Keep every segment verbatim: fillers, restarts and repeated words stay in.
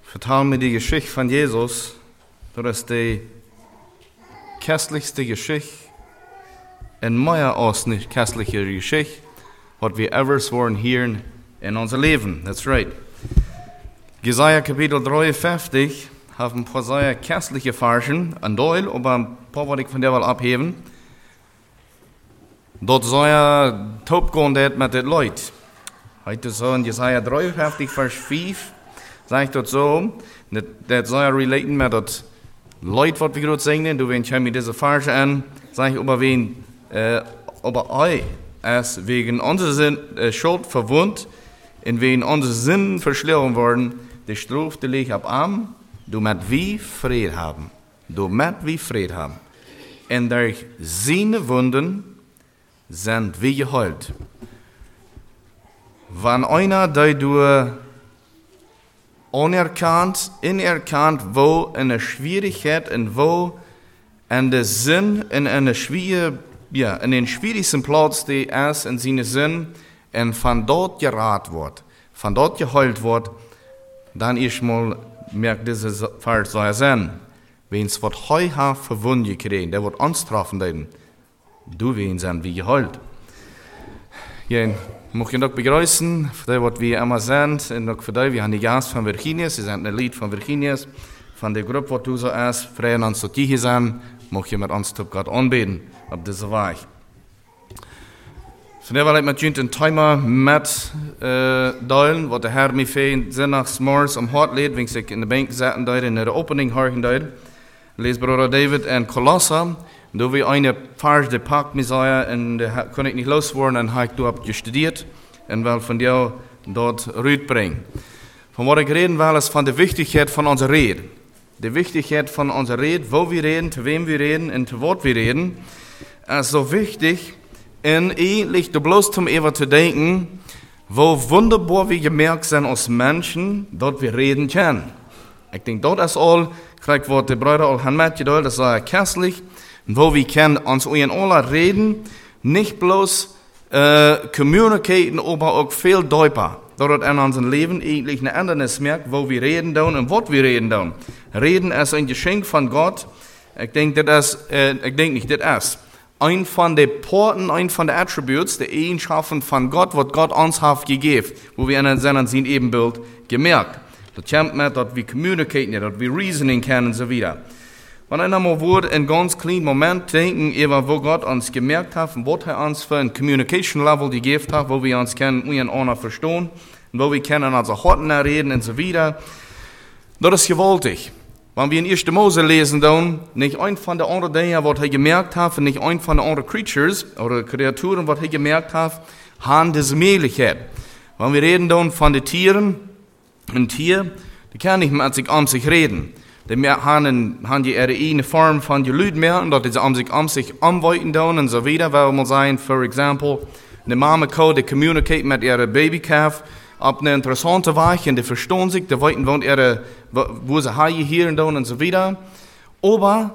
vertel mir die Geschichte von Jesus. Das ist die köstlichste Geschichte in meiner Osten, köstliche Geschichte, was wir ever wollen hören in unser Leben. That's right. Jesaja Kapitel dreiundfünfzig haben ein paar sehr köstliche Versen, ein Teil, aber ein paar wollte ich von der Wahl abheben. Dort soll er taub gehen mit den Leuten. Heute so in Jesaja dreiundfünfzig, Vers fünf, sagt dort so, das soll er relaten mit den Leuten, was wir gerade singen. Du willst mir diese Verse an, sag ich, aber wen, äh, aber euch es wegen unserer Sinn, äh, Schuld verwundt, in wen unsere Sinn verschlungen worden, die Strafe leg ab arm, du mit wie Fried haben. Du mit wie Fried haben. Und durch seine Wunden sind wir geheilt. Wenn einer, der du unerkannt, inerkannt, wo in der Schwierigkeit und wo in der Sinn, in einer schwierige, ja, in den schwierigsten Platz, die ist in seinem Sinn, und von dort gerat wird, von dort geheilt wird, dann ich mal merkt diese Vers soll sein. Wenn es wird heuer verwundet kriegen, der wird uns treffen, du wen sein wie geheilt. Ja, möchte ich noch begrüßen, für die, was wir immer sind, und auch für die, wir haben die Gast von Virginia, sie sind ein Lied von Virginia, von der Gruppe, was du so ist, freuen uns, dass die hier sind, möchte ich mit uns Gott anbeten, auf diese Weg. Von der Weile mit ein Thema mit äh, teilen, was der Herr mir für Sinnachts morgens am Hart lädt, wenn ich in der Bank saßen, in der Opening hören, les Bruder David in Kolosser, da wir eine Vers der Pakt Messiah, und da kann ich nicht loswerden, und habe ich dort studiert, und will von dir dort Rüd bringen. Von was ich reden will, ist von der Wichtigkeit von unserer Rede. Die Wichtigkeit von unserer Rede, wo wir reden, zu wem wir reden, und zu was wir reden, ist so wichtig, und eigentlich du bloß zum Ewa zu denken, wo wunderbar wir gemerkt sind als Menschen, dort wir reden können. Ich denke, dort ist all, gleich wird der Bruder all han mitgedeutet, das sei kästlich, wo wir können uns in alle reden, nicht bloß äh, communicaten, aber auch viel deutlicher. Dort in unserem Leben eigentlich eine Ändernis merkt, wo wir reden tun und was wir reden tun. Reden ist ein Geschenk von Gott. Ich denke, das ist, äh, ich denke nicht, das ist ein von den Porten, ein von den Attributes, der Eigenschaften von Gott, was Gott uns hat gegeben, wo wir in seinem sein Ebenbild gemerkt. Das kommt mit, dass wir communicaten, dass wir reasoning können und so weiter. Wenn einer mal würde in ganz kleinen Moment denken, über wo Gott uns gemerkt hat, und was er uns für ein Communication Level gegeben hat, wo wir uns können, wir anderen verstehen, und wo wir können unser Horten reden und so weiter. Das ist gewaltig. Wenn wir in ersten Mose lesen, dann nicht ein von den anderen Dingen, was er gemerkt hat, und nicht ein von den anderen Creatures oder Kreaturen, was er gemerkt hat, haben diese Möglichkeit. Wenn wir reden dann von den Tieren, ein Tier, die kann nicht mit sich um sich reden. Die haben, haben die ihre eigene Form von den Leuten merken, dass sie um sich um sich umweiten und so weiter. Weil man sagen, for example, eine Mama kann die communicate mit ihrem Babycalf auf eine interessante Weise, und die verstehen sich, die weiten, wo, ihre, wo sie Haie hier und so weiter. Aber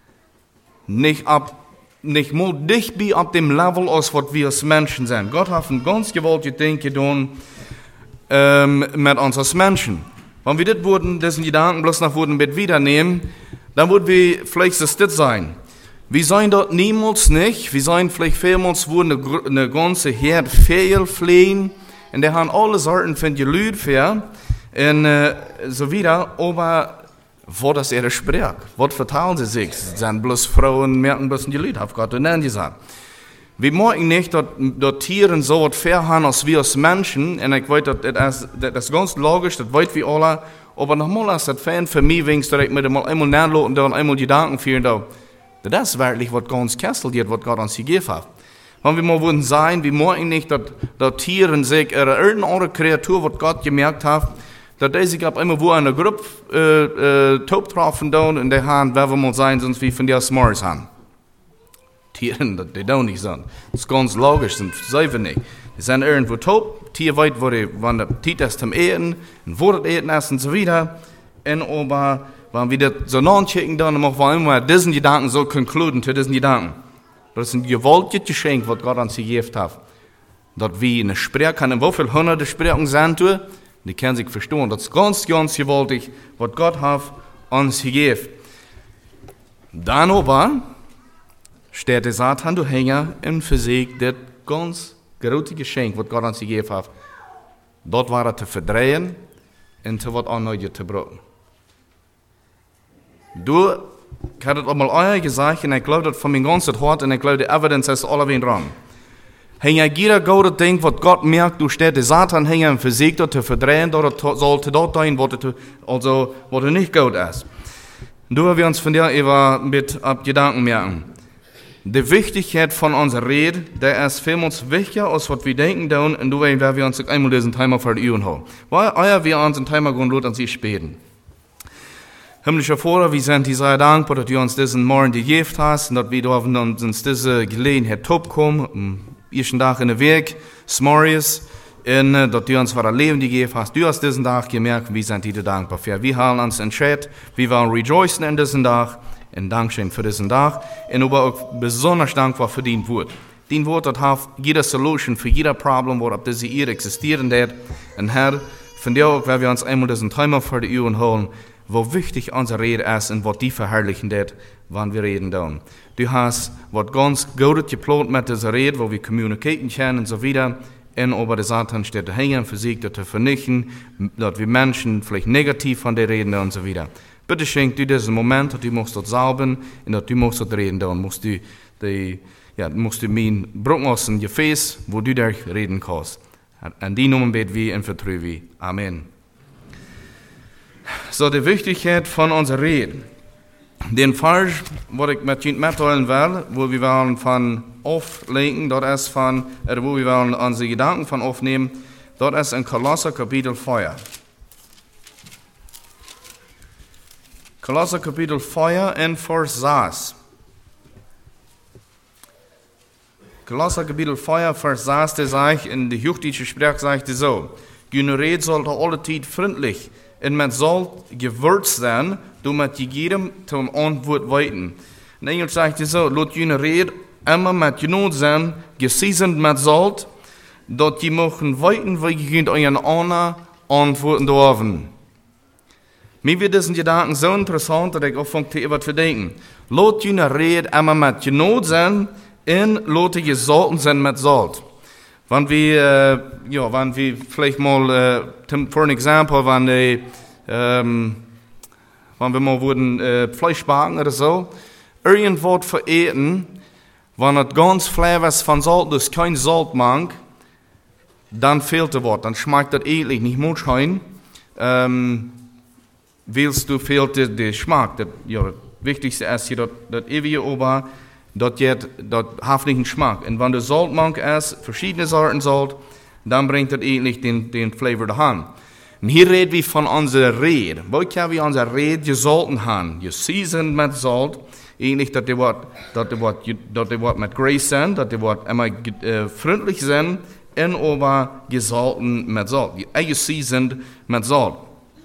nicht, ab, nicht mal dicht bei auf dem Level, als was wir als Menschen sind. Gott hat ein ganz gewaltiges Ding getan ähm, mit uns als Menschen. Wenn wir das würden, diesen Gedanken bloß noch würden mit wiedernehmen, dann würden wir vielleicht das sein. Wir seien dort niemals nicht, wir seien vielleicht vielmals würden eine, eine ganze Herd Fehl fliehen, und die haben alle Sorten von Gelüt für, und äh, so wieder, aber wo das ihre Sprech, was verteilen sie sich? Sie sind bloß Frauen, merken bloß Gelüt, hab Gott und dann gesagt. Wir merken nicht, dass, dass Tiere so was fair haben als wir als Menschen, und ich weiß, das, das ist ganz logisch, das weiß wir alle, aber nochmal ist das Fan für mich, wenn ich mir mal einmal nachlassen und einmal Gedanken führen, das ist wirklich, was ganz kästelt, was Gott uns gegeben hat. Wenn wir mal würden sagen, wir merken nicht, dass, dass Tiere sich, oder irgendeine andere Kreatur, was Gott gemerkt hat, dass die sich ab immer wo eine Gruppe äh, äh, taub getroffen haben, und die haben, wenn wir mal sagen, sonst wie von der S'mores haben. Tieren, die tun nicht so. Das ist ganz logisch, sind selber nicht. Die sind irgendwo taub, Tier weit, wo die, wenn der Tiet ist zum Eten, und wo das Eten ist und so weiter. Und aber, wenn wir das so nachchecken, dann machen wir immer diesen Gedanken so konkluden zu diesen Gedanken. Das ist ein gewaltiges Geschenk, was Gott uns gegeben hat. Dass wir eine Sprache können, wie viele hunderte Sprachen sind, Die können sich verstehen. Das ist ganz, ganz gewaltig, was Gott hat uns gegeben. Dann aber steht der Satan, du Hänger, in für sich das ganz große Geschenk, was Gott uns gegeben hat. Dort war er zu verdrehen und zu was anderes zu brauchen. Du, ich habe das einmal euer gesagt, und ich glaube das von meinem ganzen Hart, und ich glaube, die Evidenz ist alle wen dran. Hänger jeder gute Ding, was Gott merkt, du steht der Satan hänger und versucht das zu verdrehen, dort sollte dort sein, was also, was nicht gut ist. Du, wir uns von dir über mit ab Gedanken merken. Die Wichtigkeit von unserer Rede, der ist für uns wichtiger, als was wir denken, tun, und du, werden wir uns einmal diesen Timer vor die Augen haben. Weil euer wir uns den Timer gehen, lot an sie späten. Himmlischer Vater, wir sind dir sehr dankbar, dass du uns diesen Morgen gegeben hast, und dass wir uns diese Gelegenheit top kommen, am ersten Tag in der Weg, Smorius, und dass du uns das Leben gegeben hast. Du hast diesen Tag gemerkt, wir sind dir dankbar für. Wir haben uns entschieden, wir wollen rejoicen in diesen Tag, und Dankeschön für diesen Tag, und aber auch besonders dankbar für dein Wort. Dein Wort, das hat jede Solution für jeder Problem, was auf dieser Erde existieren hat. Und Herr, von dir auch, weil wir uns einmal diesen Timer vor die Ohren holen, wo wichtig unsere Rede ist und was die verherrlichen wird, wann wir reden dann. Du hast was ganz Gutes geplant mit dieser Rede, wo wir kommunizieren können und so weiter. Und aber der Satan steht dahinter, versucht das zu vernichten, dass wir Menschen vielleicht negativ von der reden und so weiter. Bitte schenk du diesen Moment, dass du musst dort sauben und dass du musst dort reden, dann musst du die, ja, musst du mein Brücken aus dem Gefäß, wo du da reden kannst. An die Nummer beten wir und vertrauen wir. Amen. So, die Wichtigkeit von unserer Rede. Den Vers, was ich mit Ihnen mitteilen will, wo wir wollen von auflenken, dort ist von, oder wo wir wollen unsere Gedanken von aufnehmen, dort ist in Kolosser Kapitel vier. Kolosser Kapitel vier in Vers sechs. Kolosser Kapitel vier, Vers sechs, der sagt, in der hochdeutsche Sprache sagt er so, Jene Rede sollte alle Zeit freundlich und man soll gewürzt sein, du mit jedem zum Antwort weiten. In Englisch sagt er so, laut jene Rede immer mit Genot sein, geseasoned mit Salt, dort die möchten weiten, weil ihr euren anderen antworten dürfen. Mir wird diesen Gedanken so interessant, dass ich auch von dir etwas verdenken. Laut jene Rede immer mit Genot sein, und laut die gesalten sein mit Salt. Wenn wir, äh, ja, wenn wir vielleicht mal, äh, für ein Exempel, wenn, die, ähm, wenn wir mal würden, äh, Fleisch backen oder so, irgendwas vereten, wenn es ganz Flavors von Salt ist, kein Salt mag, dann fehlt es was, dann schmeckt das ähnlich nicht much rein, ähm, willst du fehlt der Geschmack, das, ja, das Wichtigste ist hier, das, das ewige Ober, das hat nicht einen Geschmack. Und wenn du Salt mag isst, verschiedene Sorten Salt, dann bringt das ähnlich den, den Flavor dahin. Und hier reden wir von unserer Rede. Wo können wir unsere Rede gesalten haben? Geseasoned mit Salt. Ähnlich, dass die Wort, dass die Wort, dass die Wort mit Grace sind, dass die Wort immer äh, freundlich sind, und aber gesalten mit Salt. Geseasoned mit Salt.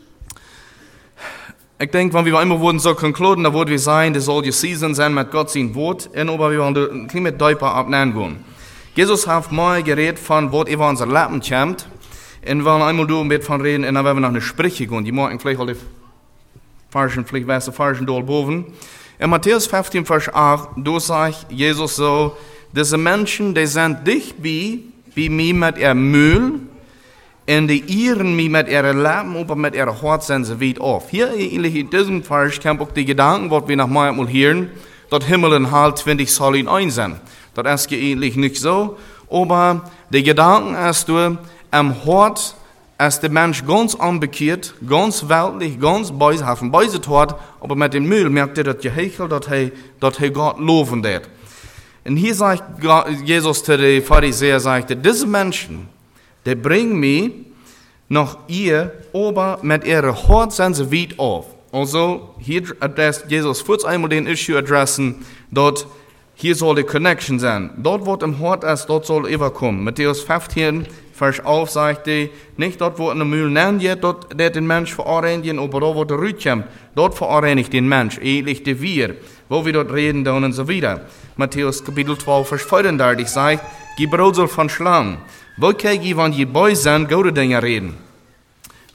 Ich denke, wenn wir einmal würden so konkluden, dann würden wir sagen, das soll die Season sein mit Gott sein Wort, und aber wir wollen ein bisschen mit Deutper abnehmen. Jesus hat mal geredet von, was über unser Leben kommt, und wir wollen einmal durch ein bisschen von reden, und dann werden wir noch eine Sprüche gehen, die morgen vielleicht alle falschen, vielleicht weißt du, falschen dort boven. In Matthäus fünfzehn, Vers acht, da sagt Jesus so, diese Menschen, die sind dich wie, wie mir mit ihrem Müll, und die ihren mich mit ihrem Leben, aber mit ihrem Hart sind sie weit auf. Hier eigentlich in diesem Vers kommt auch die Gedanken, was wir noch mal hören, dass Himmel und Hall zwanzig soll in eins sein. Das ist eigentlich nicht so, aber die Gedanken ist du, am Hart ist der Mensch ganz unbekehrt, ganz weltlich, ganz böse, hat ein böse Tat, aber mit dem Müll merkt er, dass er Hechel, dass er, dass er Gott loben wird. Und hier sagt Jesus zu den Pharisäern, sagt er, diese Menschen, die bringen mich nach ihr, aber mit ihrem Hart sind sie weit auf. Also, hier adressiert Jesus kurz einmal den Issue adressen, dort, hier soll die Connection sein. Dort, wo im Hart ist, dort soll überkommen. Matthäus fünfzehn, Vers elf sagt er, nicht dort, wo in der Mühl nennt, dort, der den Mensch verarbeiten, aber dort, wo der Rüt kommt, dort verarbeite ich den Mensch, ähnlich der wir, wo wir dort reden, dann und so weiter. Matthäus Kapitel zwölf, Vers fünfunddreißig sagt, Gebrot soll von Schlangen. Wo kann ich, wenn die Boys sind, gute Dinge reden?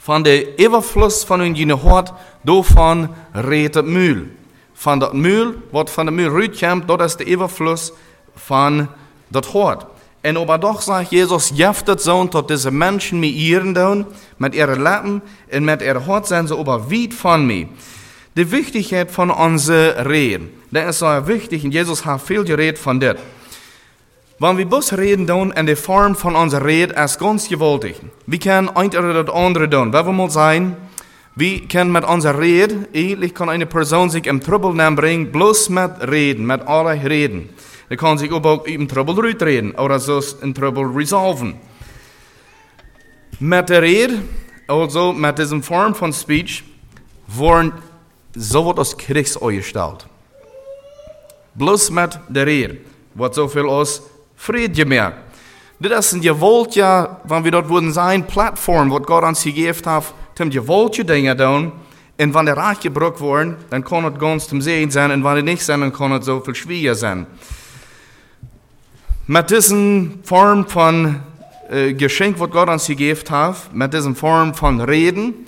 Van der Überfluss von hun jene Hort, davon redet het Mühl. Van dat Mühl, wat van de Mühl rütkommt, dat is de Überfluss van dat Hort. En aber doch sagt Jesus, jeftet so, dass diese Menschen mit ihren doen, mit ihren Lippen und mit ihrem Hort sind sie aber weit von mir. Die Wichtigkeit von unserer Rede, das ist so wichtig, und Jesus hat viel geredet von das. Wenn wir bloß reden tun, in der Form von unserer Rede, ist ganz gewaltig. Wir können ein oder das andere tun. Wer will mal sein, wir können mit unserer Rede, eigentlich kann eine Person sich im Trouble bringen, bloß mit Reden, mit aller Reden. Er kann sich auch im Trouble reden oder so in Trouble resolven. Mit der Rede, also mit diesem Form von Speech, worden so wird aus Kriegs gestellt. Bloß mit der Rede wird so viel aus Frieden gemerkt. Das ist ein gewollt, ja, wenn wir dort würden sein, Plattform, was Gott uns gegeben hat, zum gewollte Dinge tun, und wenn der Reich gebrochen worden, dann kann es ganz zum Sehen sein, und wenn es nicht sein, dann kann es so viel schwieriger sein. Mit diesen Form von äh, Geschenk, was Gott uns gegeben hat, mit diesen Form von Reden,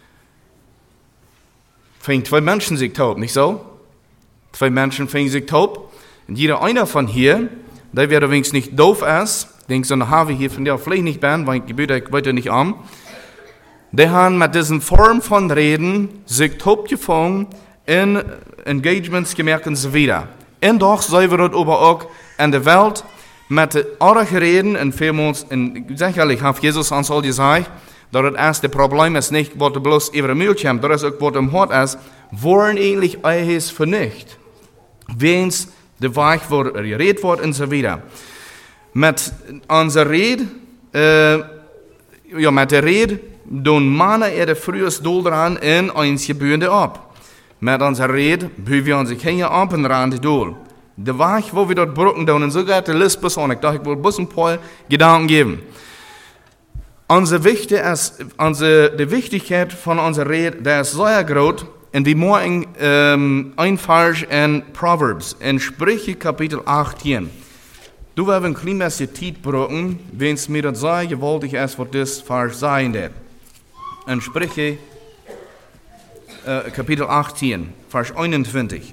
fängt zwei Menschen sich taub, nicht so? Zwei Menschen fängen sich taub. Und jeder einer von hier, der wäre wenigstens nicht doof ist, denkt so, na, habe ich hier von der vielleicht nicht bin, weil ich gebühre, ich weiter nicht an. Die haben mit diesen Form von Reden sich taub gefangen, in Engagements gemerkt und so weiter. Und doch sollen wir das aber auch in der Welt mit anderen Reden, und vielmals, und sicherlich hat Jesus uns all gesagt, dass das erste Problem ist nicht, was bloß über den Müll kommt, das ist auch, was im Hort ist, wollen eigentlich alles vernichtet. Wenn es der Weich wird, geredet wird und so weiter. Mit unserer Rede, äh, ja, mit der Rede, tun Männer ihre frühes Doel dran in eins Gebührende ab. Mit unserer Rede, bühen wir uns hier ab und ran die Doel. Der Weich, wo wir dort brücken, tun, und so geht der List bis an. Ich dachte, ich will bloß ein paar Gedanken geben. Unsere, Wichtig ist, unsere, die Wichtigkeit von unserer Rede, der ist sehr groß. Und wir morgen ähm, ein Vers in Proverbs, in Sprüche Kapitel achtzehn. Du wirst ein klein bisschen Zeit brauchen, wenn es mir das sehr gewaltig ist, was das Vers sein wird. In Sprüche äh, Kapitel achtzehn, Vers einundzwanzig.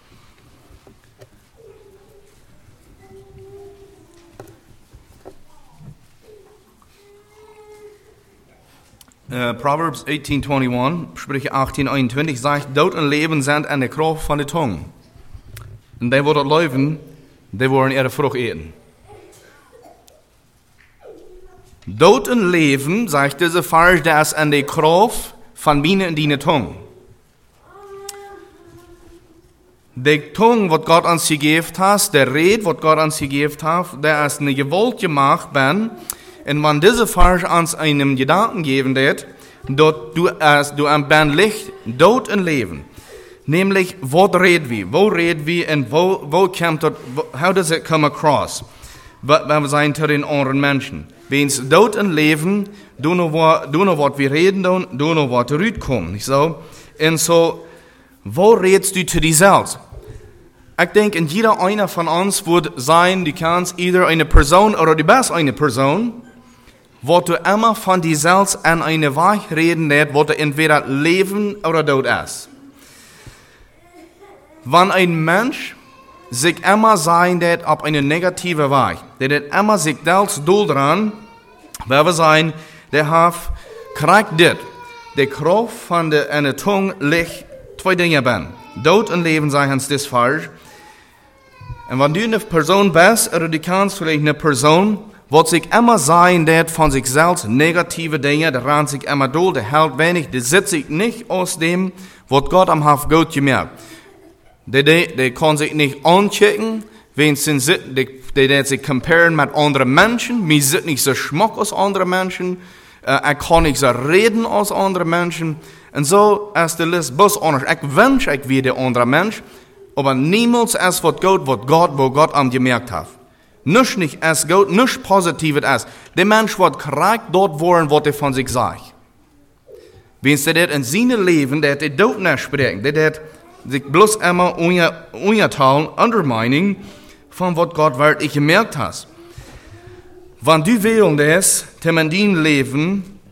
Uh, Proverbs eighteen twenty-one, Sprüche achtzehn einundzwanzig, sagt, Tod und Leben sind an der Kraft von der Zunge. Und die, die dort leben, die wollen ihre Frucht eten. Tod und Leben, sagt dieser Vers, der ist an der Kraft von meine und deine Zunge. Die Zunge, was Gott uns gegeben hat, der Red, was Gott uns gegeben hat, der ist eine Gewalt gemacht, ben, und wenn diese Vers uns einem Gedanken geben wird, dort du als du am Ben Licht, Tod und Leben. Nämlich, was reden wir? Wo reden wir und wo, wo kommt das, how does it come across? Wenn wir sagen zu den anderen Menschen. Wenn es Tod und Leben, du noch was wir reden, du noch was zurückkommt, nicht so? Und so, wo redest du zu dir selbst? Ich denke, in jeder einer von uns wird sein, du kannst either eine Person oder du bist eine Person, wo du immer von dir selbst an eine Weich reden wird, wo du entweder Leben oder Tod ist. Wenn ein Mensch sich immer sein wird auf eine negative Weich, der wird immer sich selbst doel dran, wer wir sein, der hat, kriegt das. Der Kraft von der eine Zunge liegt zwei Dinge bin. Tod und Leben sagen uns das falsch. Und wenn du eine Person bist, oder du kannst vielleicht eine Person, wird sich immer sein, der von sich selbst negative Dinge, der ran sich immer durch, der hält wenig, der sitzt sich nicht aus dem, was Gott am Haft gut gemerkt. Der, der, der kann sich nicht anchecken, wenn sie sit, der, der, der sich comparen mit anderen Menschen, mir sind nicht so schmuck als andere Menschen, äh, er kann nicht so reden als andere Menschen, und so ist der List bloß anders. Ich wünsche, ich wie der andere Mensch, aber niemals es wird gut, was Gott, wo Gott am gemerkt hat. Nicht nicht es gut, nicht positiv es. Der Mensch wird krank dort wollen, was er von sich sagt. Wenn sie das in seinem Leben, der der Tod nicht sprechen, der der sich bloß immer unterteilen, undermining, von was Gott wirklich gemerkt hat. Wenn du willst, dass in deinem Leben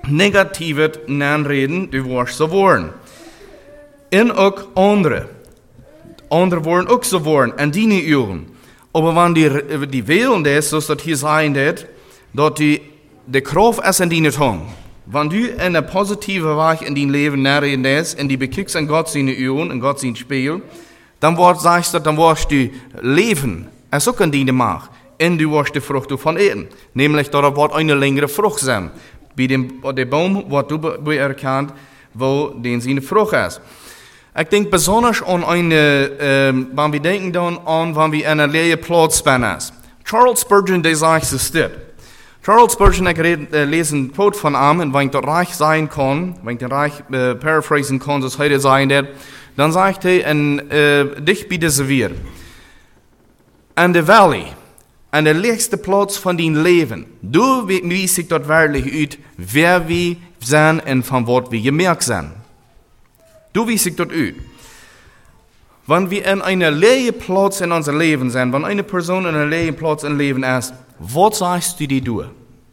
negatives nanreden, du warst so worden. En ook andere. Andere worden ook zo worden, en die niet uren. Aber wenn die, die wählen das, so dass hier sein wird, dass die, die Kraft ist in deine Tongue. Wenn du in eine positive Weise in dein Leben nachreden das, und die bekriegst in Gott seine Uhren, in Gott sein Spiel, dann wird, sagst du, dann wirst du leben, es auch in deine Macht, und du wirst die Frucht davon eten. Nämlich, da wird eine längere Frucht sein. Bei dem, dem Baum wird du erkannt, wo den seine Frucht ist. Ich denke besonders an eine, ähm, wenn wir denken dann an, wenn wir eine leere Platz sind. Charles Spurgeon, der sagt es dit. Charles Spurgeon, ich red, äh, lese einen Quote von ihm, und wenn ich dort reich sein kann, wenn ich den reich äh, paraphrasen kann, das heute sein wird, dann sagt er, in, äh, dich bitte servier. An der Valley, an der letzten Platz von deinem Leben, du weißt sich dort wirklich aus, wer wir sind und von was wir gemerkt sind. Du weißt sich dort aus. Wenn wir in einer leeren Platz in unserem Leben sind, wenn eine Person in einer leeren Platz im Leben ist, was sagst du dir durch?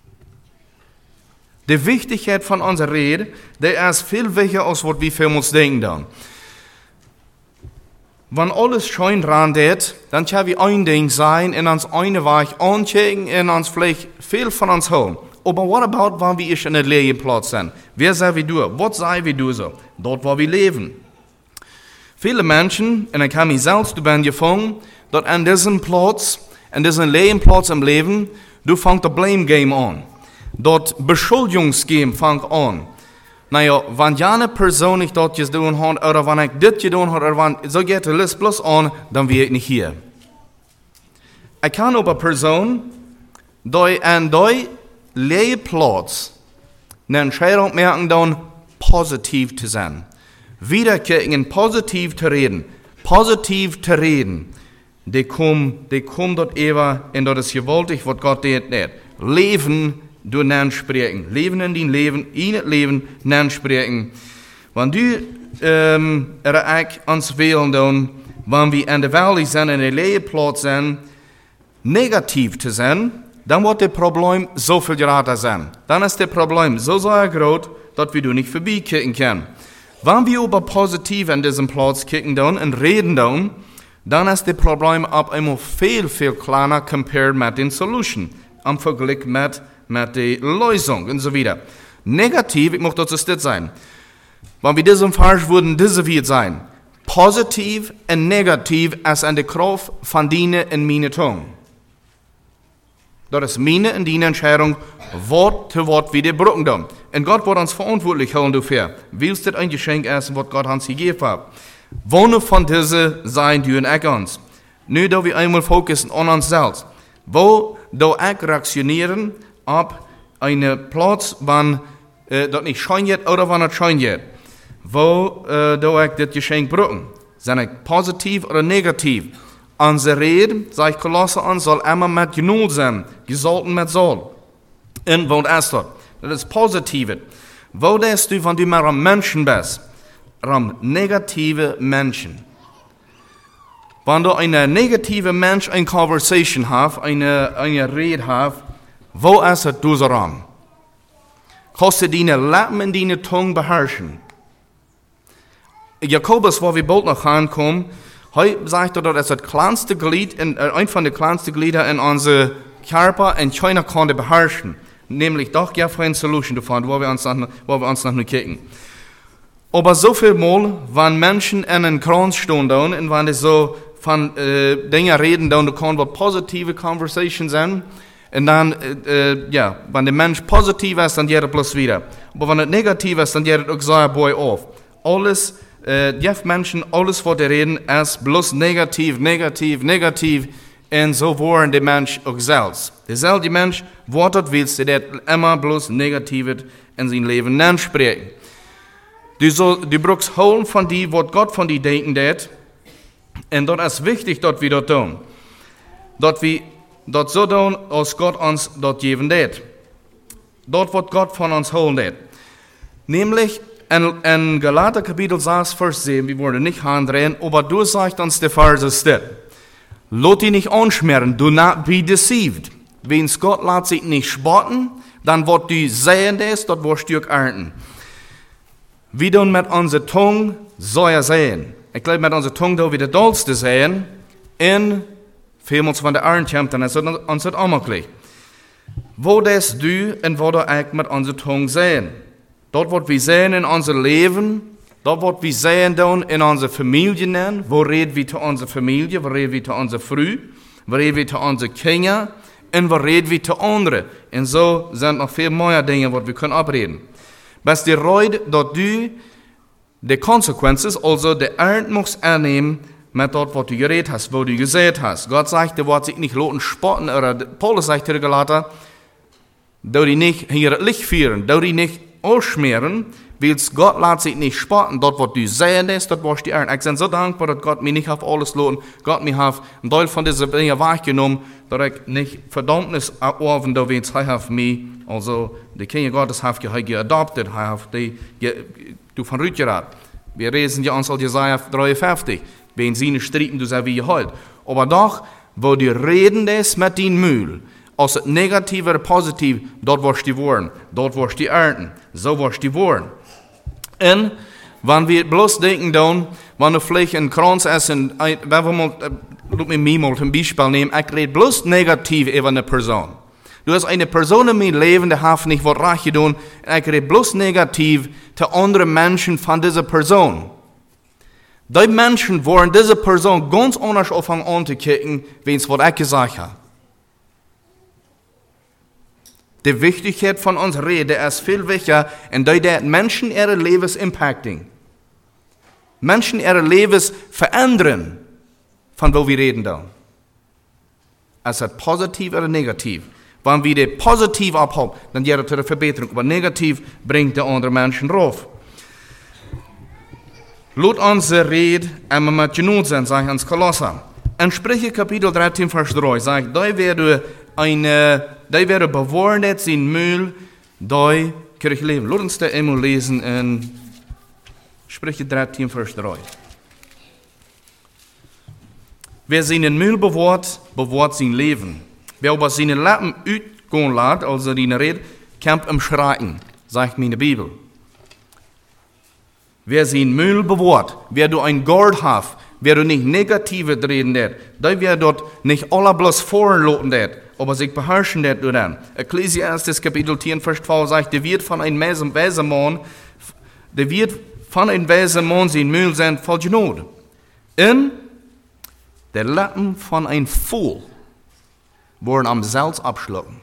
Die Wichtigkeit von unserer Rede, der ist viel wichtiger, als was wir für uns denken dann. Wenn alles schön dran geht, dann können wir ein Ding sein, in uns eine Weich anchecken, in uns vielleicht viel von uns holen. Aber what about, wenn wir in einer leeren Platz sind? Wer sei wir durch? Was sei wir durch so? Dort, wo wir leben. Viele Menschen, und ich kann mich selbst dabei gefangen, dort an diesem Platz, an diesem leeren Platz im Leben, du fängst das Blame Game an. Dort Beschuldigungsgame fängt an. Naja, wenn jene Person nicht dort getan hat, oder wenn ich das getan habe, oder wenn, so geht die Liste bloß an, dann bin ich nicht hier. Ich kann aber Person, die an die leeren Platz eine Entscheidung merken, dann positiv zu sein. Wiederkehren, positiv zu reden. Positiv zu reden. Die kommen, die kommen dort eben, und das ist gewaltig, was Gott tut nicht. Leben durch Nansprechen. Leben in dein Leben, in das Leben Nansprechen. Wenn du, ähm, oder ich uns wählen, dann, wenn wir in der Welt sind, in der Lehrplatz sind, negativ zu sein, dann wird das Problem so viel gerater sein. Dann ist das Problem so sehr groß, dass wir nicht vorbeikicken können. Wenn wir aber positiv an diesem Platz kicken dann und reden dann, dann ist das Problem ab einmal viel, viel kleiner compared mit den Solution, am Vergleich mit, mit der Lösung und so weiter. Negativ, ich möchte das das sein. Wenn wir diesem falsch würden, diese wird sein. Positiv und negativ ist an der Kraft von deiner und meiner Tongue. Das ist meine und deine Entscheidung, Wort zu Wort wieder brücken dann. Und Gott wird uns verantwortlich halten dafür, wie es das ein Geschenk ist, was Gott uns gegeben hat. Wohne von diesen sein du und ich uns. Nur da wir einmal fokussen an uns selbst. Wo da ich reaktionieren auf einen Platz, wann äh, das nicht scheint wird oder wann es scheint wird. Wo äh, da ich das Geschenk brücken. Sind ich positiv oder negativ? Unsere Rede, sagt Kolosser an, soll immer mit Genug sein, gesalten mit Soll. Und wo ist das? Das ist positiv. Wo bist du, wenn du mal ein Menschen bist? Ein negative Menschen. Wenn du eine negative Mensch eine Conversation hast, eine, eine Rede hast, wo ist es du so ran? Kannst du deine Lippen und deine Zunge beherrschen? Jakobus, wo wir bald noch ankommen, heute sagt er, das ist das kleinste Glied, in, äh, ein von den kleinsten Gliedern in unserem Körper, und keiner kann das beherrschen. Nämlich doch ja für eine Solution davon, wo wir uns noch, wo wir uns noch nicht kicken. Aber so viel Mal, wenn Menschen in einen Kranz stehen und wenn die so von äh, Dingen reden, dann kann was positive Conversation sein. Und dann, äh, äh, ja, wenn der Mensch positiv ist, dann geht er bloß wieder. Aber wenn er negativ ist, dann geht er auch sehr boy auf. Alles, äh, die Menschen, alles, was die reden, ist bloß negativ, negativ, negativ. Und so waren die Menschen auch selbst. Derselbe Mensch, was das willst, der immer bloß Negatives in sein Leben ansprechen. Du, so, du brauchst holen von dir, was Gott von dir denken wird. Und das ist wichtig, dass wir das tun. Dass wir das so tun, als Gott uns das geben wird. Das, was Gott von uns holen wird. Nämlich in, in Galater Kapitel sechs, Vers sieben, wir wollen nicht handrehen, aber du sagst uns der Vers ist das. Lass dich nicht anschmieren, do not be deceived. Wenn's Gott lässt sich nicht spotten, dann wird du sehen das, dort wirst du auch ernten. Wie dann mit unserer Tongue soll er sehen. Ich glaube, mit unserer Tongue, da wir der dollste sehen, in vielmals von der Ernte kommt, dann ist es uns auch möglich. Wo das du und wo du auch mit unserer Tongue sehen. Dort wird wir sehen in unser Leben, dort wird wir sehen dann in unsere Familien, wo reden wir zu unserer Familie, wo reden wir zu unserer Frau, wo reden wir zu unseren Kindern und wo reden wir zu anderen. Und so sind noch viel mehr Dinge, die wir können abreden. Was die Reut, dass du die Konsequenzen, also die Ernte musst annehmen, mit dort, was du geredet hast, wo du gesät hast. Gott sagt, du wirst sich nicht loten spotten, oder Paulus sagt dir gelaten, du die nicht hier das Licht führen, du die nicht ausschmieren, weil Gott lässt sich nicht spotten, dort, wo du sehen lässt, dort wirst du ernten. Ich bin so dankbar, dass Gott mich nicht auf alles loten, Gott mich auf einen Teil von diesen Dingen wahrgenommen, dass ich nicht Verdammnis erworfen, da wenn es auf mich, also die Kinder Gottes haben geadoptet, die du von Rütgerat. Wir lesen ja uns al Jesaja dreiundfünfzig, wenn sie nicht streiten, du sagst, wie ihr halt. Aber doch, wo die reden das mit den Mühl, als es negativ oder positiv, dort wirst du wohnen, dort wirst du ernten, so wirst du wohnen. Und, wenn wir bloß denken dann, wenn du vielleicht einen Kranz essen, wenn wir mal, lass mich mal ein Beispiel nehmen, ich rede bloß negativ über eine Person. Du hast eine Person in meinem Leben, die hat nicht was recht getan, und ich rede bloß negativ zu anderen Menschen von dieser Person. Die Menschen wollen diese Person ganz anders anfangen anzukicken, wenn es was ich gesagt habe. Die Wichtigkeit von uns Rede ist viel wichtiger, und die der Menschen ihre Lebens impacting. Menschen ihre Lebens verändern, von wo wir reden da. Es ist positiv oder negativ. Wenn wir die positiv abhaben, dann geht es zu der Verbesserung. Aber negativ bringt die anderen Menschen rauf. Laut unsere Rede einmal mit genug sein, sage ich ans Kolosser. In Sprüche Kapitel dreizehn, Vers drei, sagt, da werde eine, da werde bewahren, sein Müll, da kann ich leben. Lass uns das einmal lesen in Sprüche dreizehn, Vers drei. Wer seinen Müll bewahrt, bewahrt sein Leben. Wer aber seine Lappen uitgehen lässt, also die Rede, kämpft im Schreien, sagt meine Bibel. Wer seinen Müll bewahrt, wer du ein Gord hast, wer du nicht negative reden wird, der wird dort nicht alle bloß vorloten wird, aber sich beherrschen wird du dann. Ekklesiastes Kapitel zehn, Vers zwei sagt, der wird von einem weisen Mann, der wird von einem weisen Mann sein Müll sein voll Genot. In der Lappen von einem Fool worden am Salz abschlucken.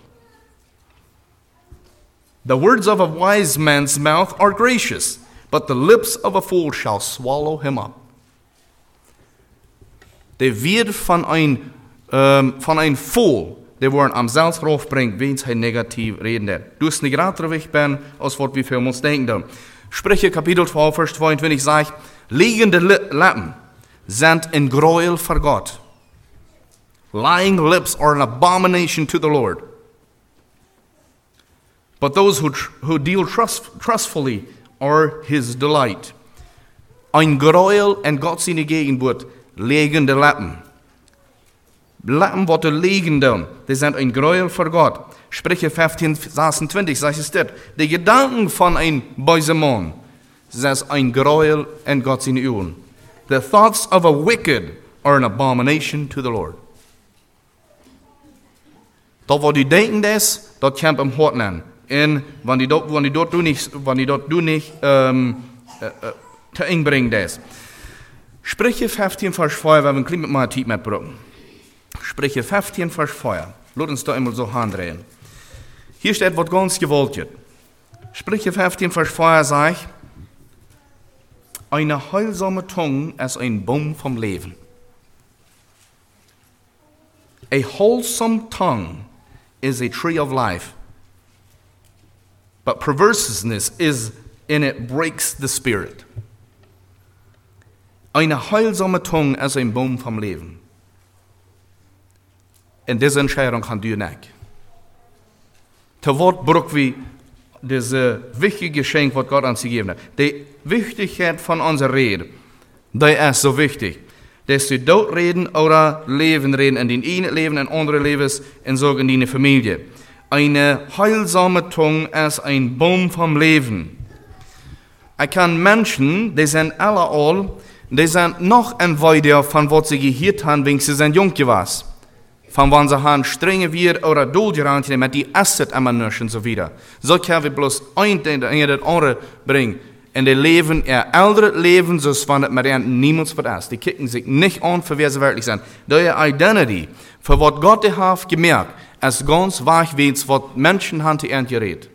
The words of a wise man's mouth are gracious, but the lips of a fool shall swallow him up. Der wird von ein, ähm, von ein Fool, der worden am Salz raufbringt, wenn es negativ reden wird. Du hast nicht gerade weg bin, als was wir für uns denken. Sprüche Kapitel zwölf, Vers zweiundzwanzig sagt, liegende Lappen sind ein Gräuel für Gott. Lying lips are an abomination to the Lord. But those who, who deal trust, trustfully are his delight. Ein Gräuel in Gott seine Gegenwart, liegende Lappen. Lappen, was du liegen dann, die sind ein Gräuel für Gott. Sprüche fünfzehn, sechsundzwanzig sagt es dort. Die Gedanken von einem bösen Mann sind ein Gräuel in Gott seine Ohren. The thoughts of a wicked are an abomination to the Lord. Dat wat u denken is, dat komt hem hart aan. En wanneer dat, wanneer dat du nicht, wanneer dat du nicht ähm, äh, äh, te inbrengt is. Sprüche fünfzehn, Vers vier, wir haben ein klein mit meiner Zeit mitgebracht. Sprüche fünfzehn, Vers vier. Lass uns da immer so handrehen. Hier steht, was ganz gewollt. Sprüche fünfzehn, Vers vier sagt, eine heilsame Zunge ist ein Baum vom Leben. A wholesome tongue is a tree of life, but perverseness is in it breaks the spirit. Eine heilsame Zunge ist ein Baum vom Leben. Und diese Entscheidung kann du nicht. Zu Wort brauchen wir dieses wichtige Geschenk, was Gott uns gegeben hat. Die Wichtigkeit von unserer Rede, die ist so wichtig. Dass du dort reden oder Leben reden, in dein eigenes Leben, in andere Lebens, und so in deine Familie. Eine heilsame Tongue ist ein Baum vom Leben. Ich kann Menschen, die sind alle all, die sind noch ein weiter von was sie gehört haben, wenn sie sind jung gewesen. Von wann sie haben strenge wir oder durchgerannt haben, mit die Asset immer nicht und so wieder. So können wir bloß ein Ding in das andere bringen. Und die leben ihr ältere Leben, so von das mit niemals verlässt. Die kicken sich nicht an, für wer sie wirklich sind. Ihre Identity, für was Gott hat gemerkt, ist ganz weich, wie es was Menschen haben zu gerät.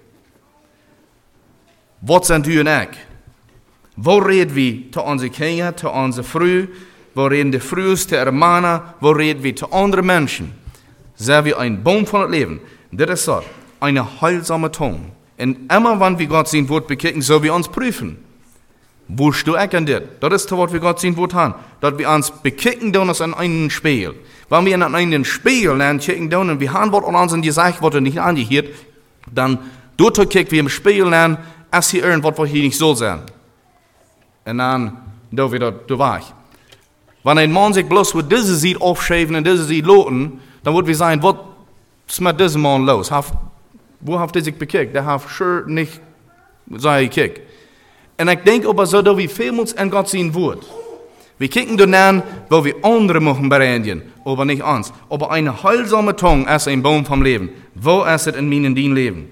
Was sind du und ich? Wo reden wir zu unseren Kindern, zu unseren Früh? Wo reden die Frühs, zu ihren Männern? Wo reden wir zu anderen Menschen? Sehen wir ein Baum von Leben. Das ist so, eine heilsame Tongue. Und immer, wenn wir Gott sein Wort bekicken, so wir uns prüfen. Wo du ich an dir? Das ist das, was wir Gott sein Wort haben. Dass wir uns bekicken, dann ist an einen Spiegel. Wenn wir in einen Spiegel lernen, kicken, dann und wir haben was an uns gesagt, was nicht angehört, dann, dort kicken wir im Spiegel lernen, als hier irgendwas, was hier nicht soll sein. Und dann, da wieder, du weich. Wenn ein Mann sich bloß mit diese Seed aufschreiben und diese Seed loten, dann wird wir sagen, was ist mit diesem Mann los? Haf, wo hat er sich bekickt? Der hat sure nicht sei gekickt. Und ich denke aber so, dass wir vielmals in Gott sein Wort. Wir kicken dann, wo wir andere machen bereinigen, aber nicht uns. Aber eine heilsame Tongue ist ein Baum vom Leben. Wo ist es in meinem dein Leben?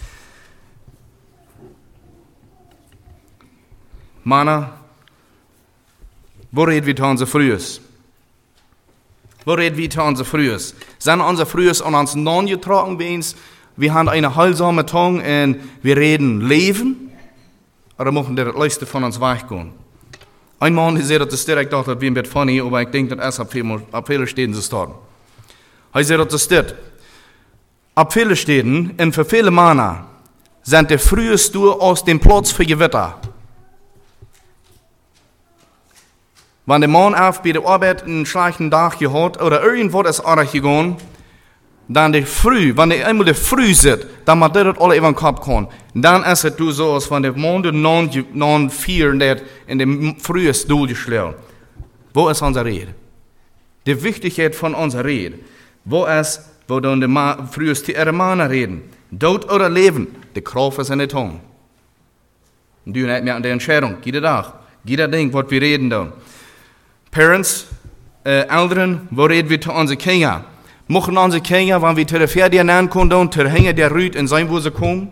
Männer, wo reden wir zu unser Frühes? Wo reden wir zu unser Frühes? Sind unser Frühes an uns non getragen bei uns? Wir haben eine heilsame Tongue und wir reden Leben? Oder machen wir das Leiste von uns weichgehen? Ein Mann, der sagt, das direkt dachte, das wäre ein bisschen funny, aber ich denke, das ist ab vielen, ab vielen Städten zu starten. Er sagt, das ist ab vielen Städten und für viele Männer sind die Frühes durch aus dem Platz für Gewitter. Wenn der Mann auf bei der Arbeit einen schlechten Tag gehabt oder irgendwas ist anders gegangen, dann der Früh, wenn der einmal der Früh sitzt, dann macht das alle über den Kopf kommen. Dann ist es du so, als wenn der Mond non vier in dem Früh ist durchgeschlagen. Wo ist unsere Rede? Die Wichtigkeit von unserer Rede. Wo ist, wo dann die Früh ist die Männer reden? Tod oder Leben, die Kraft ist in der Tongue. Und du nicht mehr an der Entscheidung. Jeder Tag, jeder Ding, was wir reden dann. Parents, äh, Eltern, wo reden wir zu unseren Kindern? Machen unsere Kinder, wenn wir zu der Ferien ankommen, zu der Hänge der Rüt in sein, wo sie kommen?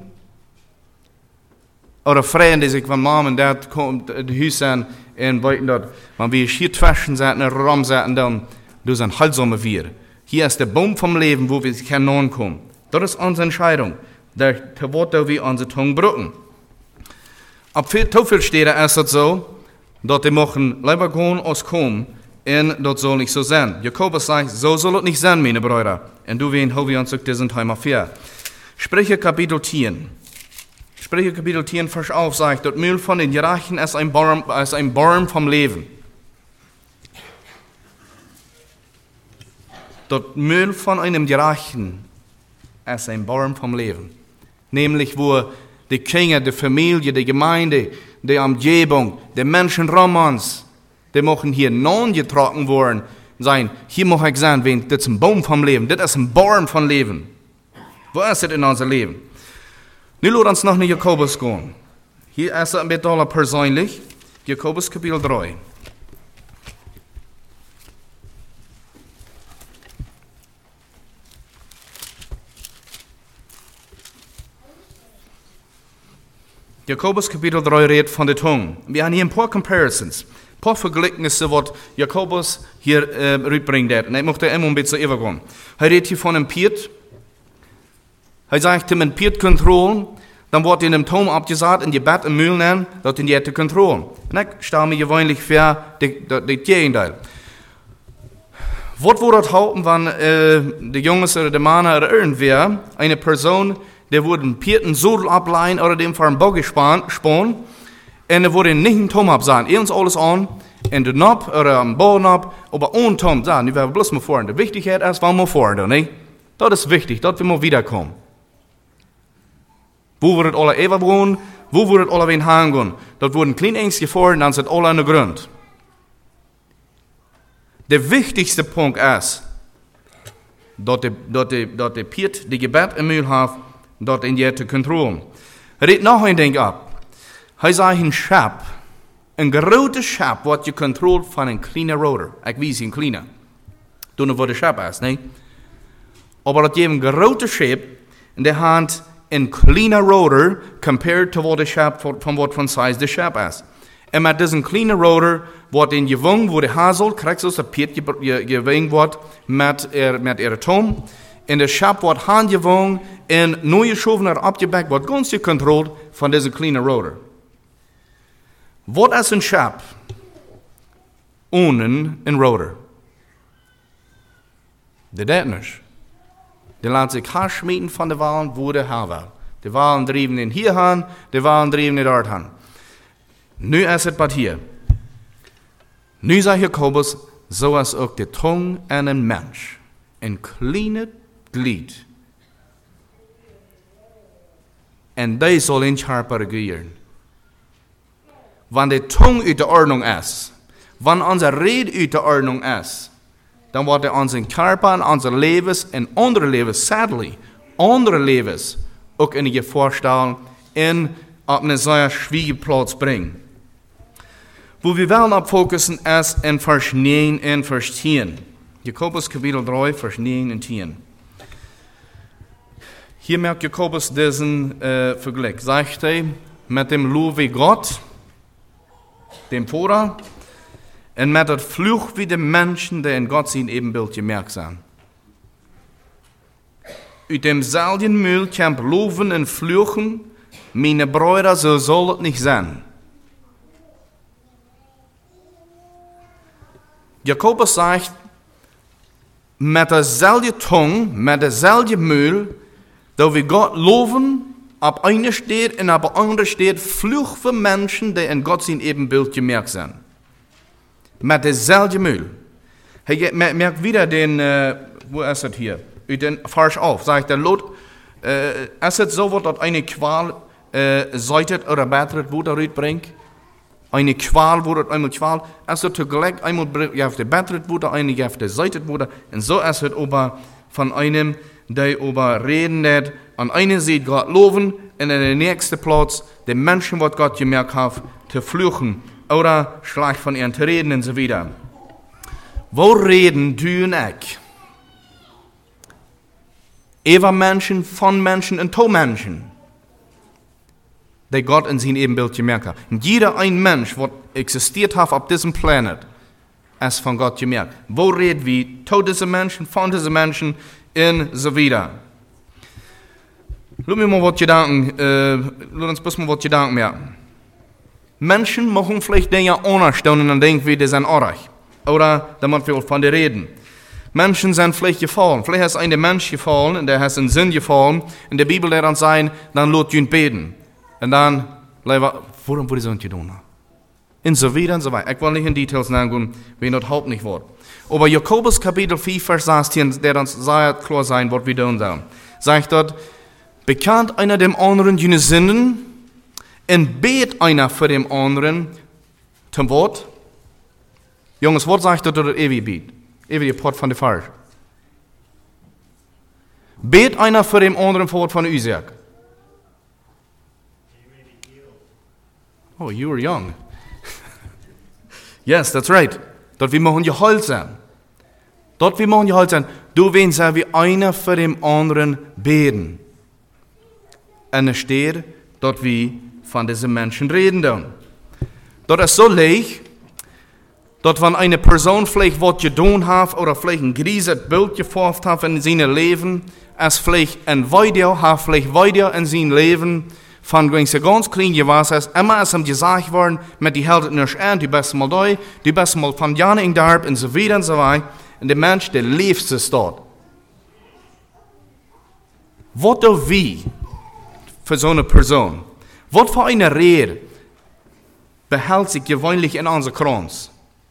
Oder Freien, die sich von Mom und Dad kommen, die Haus sind, und weiten dort, wenn wir hier zwischen sind, und rum sind, dann, du sind heilsame wir. Hier ist der Baum vom Leben, wo wir können kommen. Das ist unsere Entscheidung. Der Wort, da wir unsere Tongue brücken. Ab viel, zu viel Städte ist es so, dass die machen lieber gehen als kommen, und das soll nicht so sein. Jakobus sagt, so soll es nicht sein, meine Brüder. Und du wen, wo wir uns diesen Thema für. Sprüche Kapitel zehn. Sprüche Kapitel zehn, Vers auf, sagt, das Mühl von den Jerachen ist ein Baum, ist ein Baum vom Leben. Das Mühl von einem Jerachen ist ein Baum vom Leben. Nämlich, wo die Kinder, die Familie, die Gemeinde, die Umgebung, die Menschen rum uns, die machen hier non getragen worden sein. Hier muss ich sagen, das ist ein Baum vom Leben, das ist ein Baum vom Leben. Wo ist es in unserem Leben? Nun lass uns noch in Jakobus gehen. Hier ist es ein bisschen persönlich. Jakobus Kapitel drei. Jakobus Kapitel drei redet von der Tongue. Wir haben hier ein paar Comparisons. Ein paar Vergleichnisse, was Jakobus hier äh, rüberbringt. Und ich möchte immer ein bisschen übergehen. Er redet hier von einem Piet. Er sagt, wenn man Piet kontrollieren, dann wird in einem Turm abgesagt, in die Bett im Müll nehmen, dort in die Erde kontrollieren. Und ich stelle mir gewöhnlich vor, das Gegenteil. Was würde das halten, wenn äh, die Jungs oder die Männer oder irgendwer, eine Person, der würde einen Pieten Sudel ableihen oder dem vor einen Bogen spannen, und er würde nicht einen Turm absagen. Uns alles an, in den Knopf oder am Boden ab, aber ohne Turm sagen. Die werden bloß mal fahren. Die Wichtigkeit ist, wann wir fahren, nicht? Das ist wichtig, dass wir mal wiederkommen. Wo würdet alle Eva wohnen? Wo würdet alle wen hängen? Dort wurden klein Ängste gefahren, dann sind alle an der Grund. Der wichtigste Punkt ist, dat de, dat de, dat de Piet die gebed im Mühl hat, dat in je te controleren. Red nog een ding op. Hij zei een schap, een grote schap, wat je controleert van een kleine rotor. Ik wijs een kleine. Toen er voor de schap is, nee? Maar dat je een grote schap, en de hand een kleine rotor, compared to wat de schap, van wat van size de schap is. En met deze kleine rotor, wat in je wang wordt hazeld, krijgt zoals dat Piet je, je, je wang wordt met er, met er toom. En de schap wordt handgewong en nu je schoven er op je bek wordt ganz gecontroleerd van deze kleine rotor. Wat is een schap? Ohne een rotor. De detners. Die laat zich haar schmieden van de walen wo de haar wil. De walen drijven in hier aan, de walen drijven in daar aan. Nu is het wat hier. Nu zegt Jacobus, zoals ook de tong en een mens. Een kleine glied. En die zal in scherper regieren. Wanneer de tong uit de ordnung is, wanneer onze rede uit de ordnung is, dan wordt onze körper en onze levens en andere levens, sadly, andere levens, ook in je voorstel in op een zeer schwierige plaats brengen. Wo we wel op focussen is in vers negen en vers tien. Jacobus kapitel drie, vers negen en tien. Hier merkt Jacobus diesen uh, vergelijk. Zegt hij, met dem Lof wie Gott, dem Vater, en met het vlucht wie de mensen die in Gott zijn ebenbeeld gemerkt zijn. Uit demselben Mühl kämp loven en vluchten, meine Brüder, so soll het niet zijn. Jacobus zegt, met dezelfde tong, met dezelfde Mühl, dat we God loven, op eine steed en op een andere steed vlucht voor mensen die in God zijn ebenbeeld gemerkt zijn. Met dezelfde Mühl. Hij merkt wieder den, uh, wo ist het hier? Uit den Vers auf, sagt der Lot, uh, ist es so, dat eine Qual uh, zeitet oder betret, wo er uitbrengt? Eine Qual, wo er einmal Qual, ist es tegelijk einmal auf der betret, wo er eine auf der zeitet, wo er, und so ist es aber von einem, der über reden hat, an einer Seite Gott loven, und in der nächsten Platz, den Menschen, was Gott gemerkt hat, zu fluchen, oder schlecht von ihnen zu reden, und so weiter. Wo reden du und ich? Über Menschen, von Menschen und zu Menschen, die Gott in sein Ebenbild gemerkt hat. Und jeder ein Mensch, der existiert hat auf diesem Planet, ist von Gott gemerkt. Wo reden wir zu diesen Menschen, von diesen Menschen und so weiter. Lass mir mal was Gedanken, äh, lass uns bloß mal was Gedanken merken. Menschen machen vielleicht Dinge unerstaunen und dann denken wir, die sind ordentlich. Oder da man viel von dir reden. Menschen sind vielleicht gefallen. Vielleicht ist ein Mensch gefallen und der hat einen Sinn gefallen. In der Bibel lehrt dann sein, dann lasst ihn beten. Und dann, warum wurde so ein tun? Und so weiter und so weiter. Ich will nicht in Details nachgehen, wie das Haupt nicht wird. Aber Jakobus Kapitel vier, Vers sechzehn, der dann sehr klar sein, was wir tun sollen. Sagt dort, bekannt einer dem anderen jene Sünden und bet einer für den anderen zum Wort. Jungs, was sagt dort der ewig bet? Ewig Port von der Vers. Bet einer für den anderen vor von Isaac. Oh, you were young. Yes, that's right. Dort wir machen geholt sein. Dort wir machen geholt sein. Du willst sagen, wie einer für den anderen beten. Und es steht, dort wir von diesen Menschen reden dann. Dort ist so leicht, dort wenn eine Person vielleicht was getan hat oder vielleicht ein grieses Bild geformt hat in seinem Leben, als vielleicht ein Video hat, vielleicht Video in seinem Leben, von wenn sie ganz klein gewesen ist, immer ist ihm gesagt worden, mit die hält nicht an, du bist mal da, du bist mal von Jana in Darb und so weiter und so weiter. Und der Mensch, der lebt es dort. Was do wie für so eine Person? Was für eine Rede behält sich gewöhnlich in unser Kranz?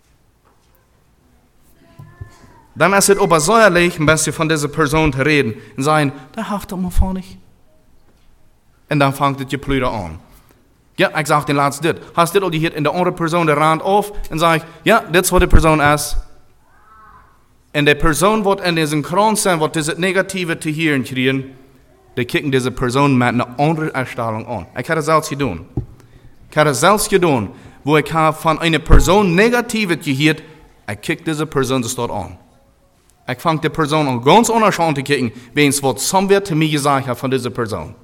Dann ist es aber so ehrlich, ein bisschen von dieser Person zu reden und sagen, da haft doch mal vor nicht. Und dann fängt es geplüder an. Ja, ich sage den laatst dit. Hast dit al die hier in de andere Person de rand auf und sag, ja, dit is wat de Person ist. En de persoon wordt in deze krant zijn, wat is het negatieve te hier kriegen, die kijken deze persoon met een andere uitstraling aan. Ik heb het zelfs gedaan. Ik heb het zelfs gedaan, wo ik heb van een persoon negatieve gehoord, ik kijk deze persoon dus dort aan. Ik vang de persoon aan ganz anders aan te kijken, weens wat somewhere te mij gezegd heeft van deze persoon.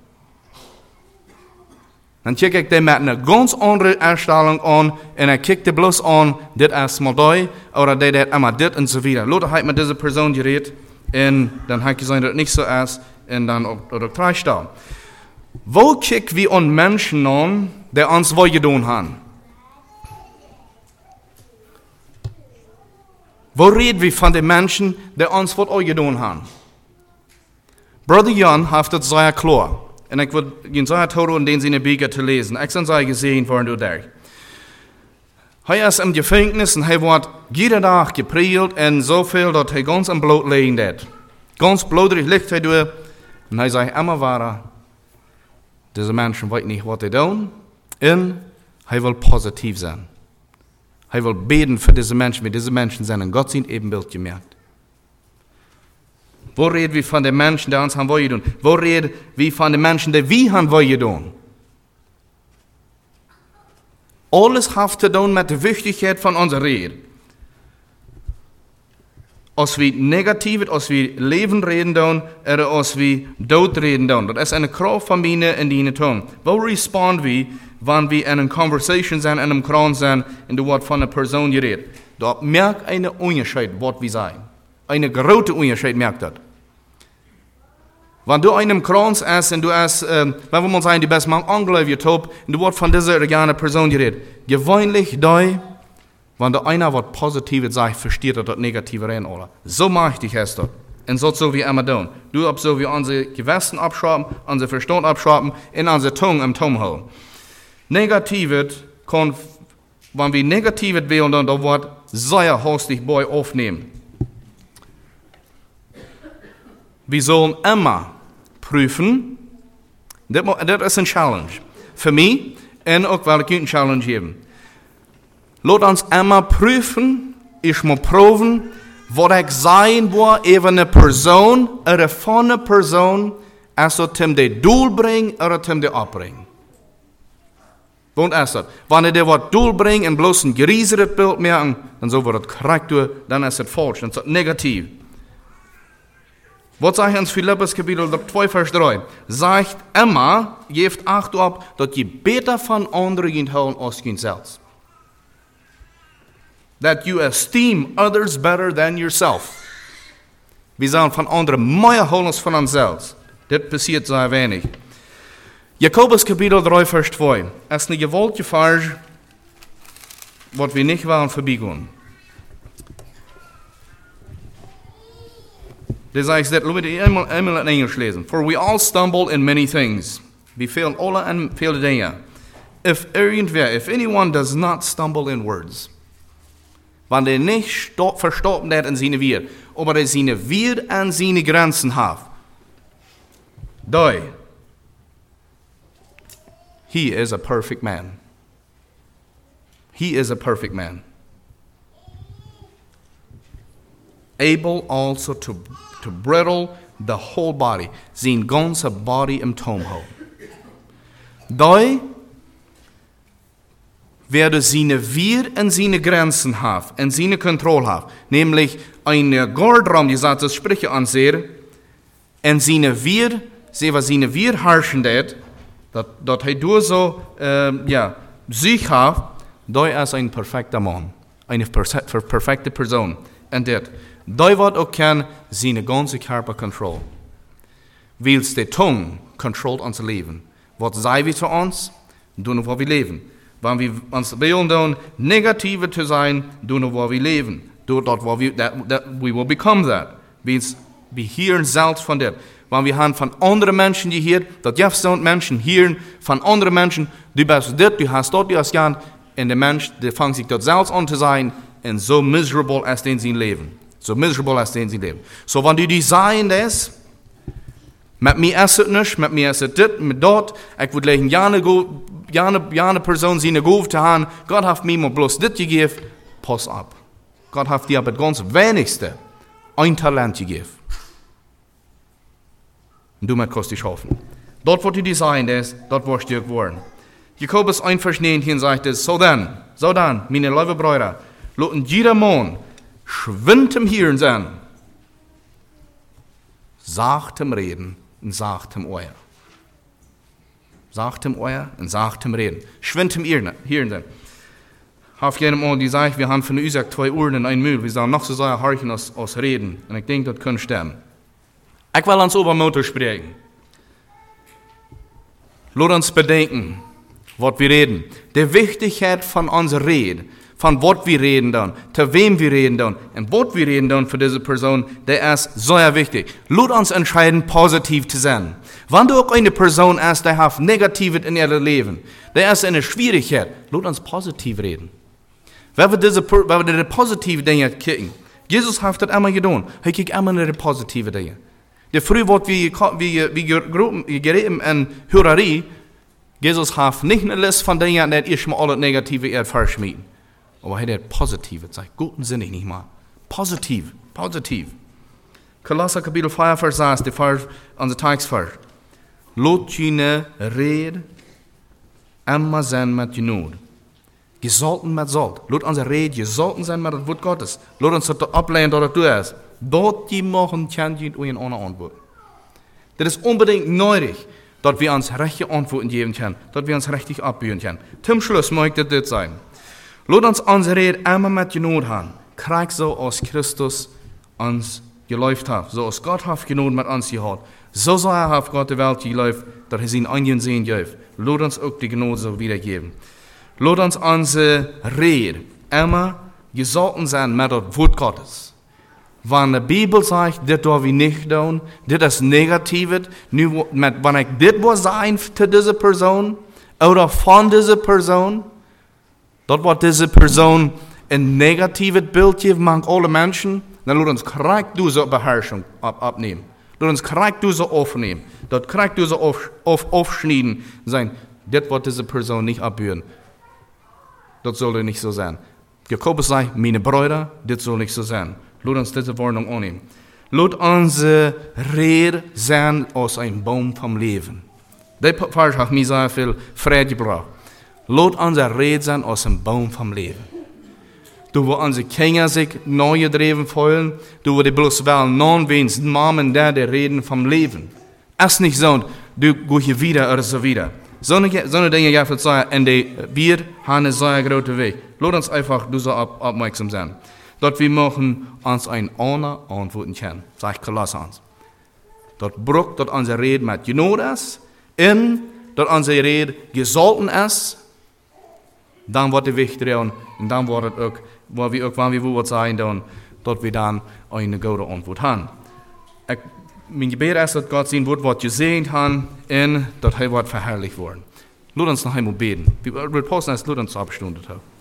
Dan kijk ik die met een ganz andere uitstraling aan en ik kijk de bloos aan, dit is maar die, of dit is maar dit en zo verder. Later heb ik met deze persoon gereed en dan heb ik gezegd dat het niet zo is en dan op de trein staan. Wo kijken we aan mensen aan die ons wat gedaan hebben? Wo reden we van de mensen die ons wat gedaan hebben? Brother Jan heeft het zeer klar. En ik wil je zeer toren in deze Bücher te lezen. Ik ben zeer gezien worden door daar. Hij is in gevangenis en hij wordt iedere dag gepriegeld en zoveel dat hij ganz aan bloot liggen deed. Ganz bloederig ligt hij door. En hij zei immer waar, deze mensen weten niet wat ze doen. En hij wil positief zijn. Hij wil beten voor deze mensen, want deze mensen zijn in Gods evenbeeld gemerkt. Wo reden we van de mensen die ons gaan willen doen? Wo reden we van de mensen die we gaan willen doen? Alles heeft te doen met de wichtigheid van onze reden. Als we negatief, als we leven reden doen, en als we dood reden doen. Dat is een kracht van binnen in die tong. Wo responden we, wanneer we in een conversation zijn, in een krant zijn, en er wordt van een persoon geredet? Dat merkt een onderscheid wat we zijn. Een grote onderscheid merkt dat. Wanneer du in einem Kranz ist und du hast, ähm, wenn wir mal sagen, die beste Mann angeläuft hast, und du wird von dieser regane Person geredet, gewöhnlich da, wenn der einer was Positives sagt, versteht er das Negative rein, oder? So mächtig ist das. Und so so wie immer tun. Du ab so wie unsere Gewissen abschrauben, unser Verstand abschrauben, in unsere Zunge im Tom holen. Negatives kann, wenn wir Negatives wählen, dann das Wort sehr hastig bei aufnehmen. Wir sollen immer prüfen, das ist eine Challenge. Für mich und auch weil ich eine Challenge geben. Lass uns immer prüfen, ich muss proben, was ich sein will, über eine Person oder von einer Person, also zum die Doel bringen oder zum die abbringen. Und ist das? Wenn ich dir was Doel bringe und bloß ein gerieseres Bild merken, dann so wird das korrekt, dann ist es falsch, dann ist es negativ. Was sagt uns Philippus Kapitel zwei, Vers drei? Sagt immer, geeft acht op, dat je beter van anderen kunt houden als je zelf. That you esteem others better than yourself. We zijn van anderen meer houden als van onszelf. Dit passiert sehr wenig. Jakobus Kapitel drei, Vers zwei. Es ist eine gewollte Vers, was wir nicht wollen vorbeigehen. Das heißt, das lassen wir einmal, einmal in Englisch lesen. For we all stumble in many things. Wir fehlen alle an viele Dinge. If irgendwer, if anyone does not stumble in words. Wenn der nicht verstoppen hat in seine Wir, aber er seine Wir an seine Grenzen hat. Da. He is a perfect man. He is a perfect man. Able also to to brittle the whole body, zijn ganze body im Tom houden. Da werde seine Wir und seine Grenzen haben, und seine Kontrolle haben, nämlich eine Guardraum, die sagt, das spreche an sehr, und seine Wir, sie was seine Wir herrschen dat, dat hij door so, äh, ja, sich hat, da ist ein perfekter Mann, eine perfekte Person, und dat. Da wird auch kein seine ganze Körper kontrollieren. Weil die Zunge kontrolliert unser Leben. Was sei wir zu uns? Tun wir, wo wir leben. Wenn wir uns wollen, negativ zu sein, tun wir, wo wir leben. Do dort, wo wir, that, that we will become that. Wir hören selbst von dem. Wenn wir haben von anderen Menschen gehört, dass jetzt sind Menschen hören von anderen Menschen, du bist das, du hast dort, du hast gern, und der Mensch, der fängt sich dort selbst an zu sein, und so miserable als den sein Leben. So miserable als den sie leben. So, wenn du die sein lässt, mit mir ist es nicht, mit mir ist es das, mit dort, ich würde legen, ja eine Person seine Gabe zu haben, Gott hat mir mal bloß das gegeben, pass ab. Gott hat dir aber das ganz wenigste, ein Talent gegeben. Und du mit kannst dich schaffen. Dort, wo du designt ist, dort wirst du geworden. Jakobus eins Vers neunzehn sagt es, so dann, so dann, meine lieben Brüder, lassen jeder Mann schwindem Hirn sein, sagtem Reden und sagtem Euer. Sagtem Euer und sagtem Reden. Schwindem Hirn sein. Auf jeden Mal, die sagt, wir haben von der Isaac zwei Uhren in einem Mühl, wir sollen noch so sehr horchen aus, aus Reden. Und ich denke, das kann stimmen. Ich will ans Obermotor sprechen. Lass uns bedenken, was wir reden. Die Wichtigkeit von unserer Rede, von was wir reden dann, zu wem wir reden dann, und was wir reden dann für diese Person, der ist sehr wichtig. Lass uns entscheiden, positiv zu sein. Wenn du auch eine Person hast, die hat Negatives in ihrem Leben, der ist eine Schwierigkeit, lass uns positiv reden. Wenn wir diese, wenn wir die positiven Dinge kicken, Jesus hat das immer getan. Er kickt immer die positiven Dinge. Die früher wird wie, wie, wie gereden in Hörerie, Jesus hat nicht eine Liste von Dingen, die ich mal alle Negative eher verschmieden. Aber er hat Positive, sagt guten Sinn ich nicht mal. Positiv, positiv. Kolosser Kapitel vier, Vers sechs, die Vers, unser Tagsvers. Lot jene Rede immer sein mit Genot. Gesollten mit Sold. Lot unsere Rede, gesollten sein mit dem Wort Gottes. Lot uns das ablehnen, dass du es. Dort die machen, kann ich ohne Antwort. Das ist unbedingt nötig, dass wir uns rechte Antworten geben können, dass wir uns richtig abbühen können. Zum Schluss möchte das sein. Lot uns unsere Rede immer mit Genot haben. Krieg so aus Christus uns geläuft hat. So aus Gott hat Genot mit uns gehabt. So soll er auf Gott die Welt geläuft, dass er sie in einen sehen darf. Lot uns auch die Genot so wiedergeben. Lot uns unsere Rede immer gesollten sein mit dem Wort Gottes. Wenn die Bibel sagt, das darf ich nicht tun, das ist negativ, wenn ich das was sein zu dieser Person oder von dieser Person, dort wird diese Person ein negatives Bild geben, man alle Menschen, dann lass uns korrekt diese Beherrschung ab, abnehmen. Lass uns korrekt diese aufnehmen. Dort korrekt diese auf, auf, aufschneiden sein. Das wird diese Person nicht abhören. Das sollte nicht so sein. Jakobus sagt, meine Brüder, das soll nicht so sein. Lass uns diese Warnung annehmen. Lass unsere Rede sein aus einem Baum vom Leben. Der Vers hat mir sehr viel Freude gebracht. Lass unsere Rede sein aus einem Baum vom Leben. Du, wo unsere Kinder sich neu gedreven fühlen, du, wo die bloß wel non wens Mamen da, die reden vom Leben. Es nicht so, du gehst hier wieder oder so wieder. So eine Dinge, ja, ich sagen, und die, wir haben einen sehr großen Weg. Lass uns einfach du so ab, aufmerksam sein. Dort wir machen uns ein ohne Antworten können. Sag ich Kolosser uns. Dort brucht dort unsere Rede mit Genot ist, in dort unsere Rede gesollten ist, dann wird die wichtig und dann wird es auch, wo wir auch, wenn wir wo sein, dann, dort wir dann eine gute Antwort haben. Ich, mein Gebet ist, dass Gott sein Wort, was gesehen hat, und dass er wird verherrlicht worden. Lass uns noch einmal beten. Wir posten es, lass uns abgestundet haben.